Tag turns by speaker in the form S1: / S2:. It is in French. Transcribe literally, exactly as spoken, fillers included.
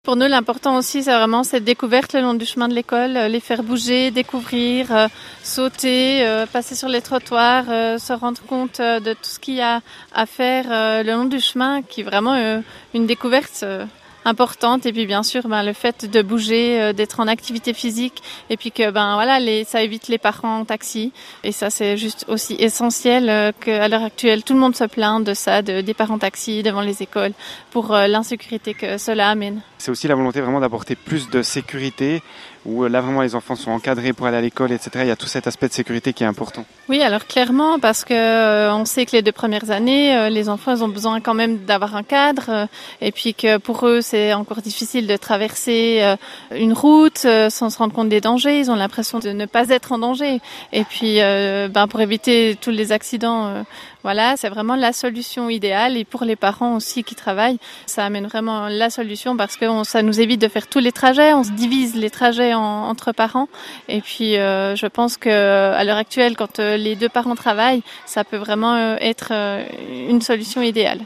S1: Pour nous, l'important aussi, c'est vraiment cette découverte le long du chemin de l'école, les faire bouger, découvrir, euh, sauter, euh, passer sur les trottoirs, euh, se rendre compte euh, de tout ce qu'il y a à faire euh, le long du chemin, qui est vraiment euh, une découverte euh, importante. Et puis bien sûr, ben, le fait de bouger, euh, d'être en activité physique, et puis que ben voilà, les, ça évite les parents en taxi. Et ça, c'est juste aussi essentiel euh, qu'à l'heure actuelle, tout le monde se plaint de ça, de, des parents taxi devant les écoles, pour euh, l'insécurité que cela amène.
S2: C'est aussi la volonté vraiment d'apporter plus de sécurité, où là vraiment les enfants sont encadrés pour aller à l'école, et cetera. Il y a tout cet aspect de sécurité qui est important.
S1: Oui, alors clairement, parce que euh, on sait que les deux premières années, euh, les enfants ils ont besoin quand même d'avoir un cadre, euh, et puis que pour eux c'est encore difficile de traverser euh, une route euh, sans se rendre compte des dangers. Ils ont l'impression de ne pas être en danger. Et puis, euh, ben pour éviter tous les accidents, euh, voilà, c'est vraiment la solution idéale. Et pour les parents aussi qui travaillent, ça amène vraiment la solution parce que on, ça nous évite de faire tous les trajets. On se divise les trajets en, entre parents. Et puis, euh, je pense que à l'heure actuelle, quand euh, les deux parents travaillent, ça peut vraiment euh, être euh, une solution idéale.